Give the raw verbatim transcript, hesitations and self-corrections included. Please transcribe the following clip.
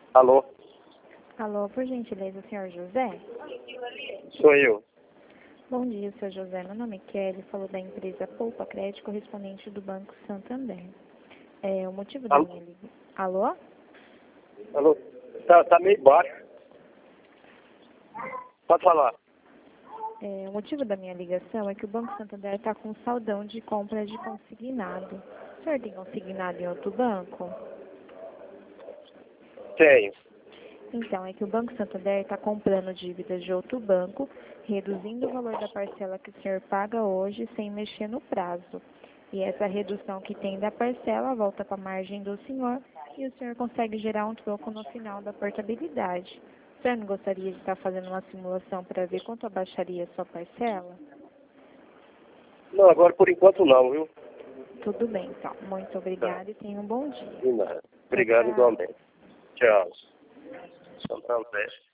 Alô? Alô, por gentileza, o senhor José? Sou eu. Bom dia, senhor José. Meu nome é Kelly, falo da empresa Poupa Crédito, correspondente do Banco Santander. É, o motivo da Alô? minha ligação... Alô? Alô? Tá, tá meio baixo. Pode falar. É, o motivo da minha ligação é que o Banco Santander está com saldão de compra de consignado. O senhor tem consignado em outro banco? Tenho. Então, é que o Banco Santander está comprando dívidas de outro banco, reduzindo o valor da parcela que o senhor paga hoje sem mexer no prazo. E essa redução que tem da parcela volta para a margem do senhor e o senhor consegue gerar um troco no final da portabilidade. O senhor não gostaria de estar fazendo uma simulação para ver quanto abaixaria a sua parcela? Não, agora por enquanto não, viu? Tudo bem, então. Muito Tá. obrigada e tenha um bom dia. De nada. Obrigado Tchau, tchau. igualmente. Tchau. Santander.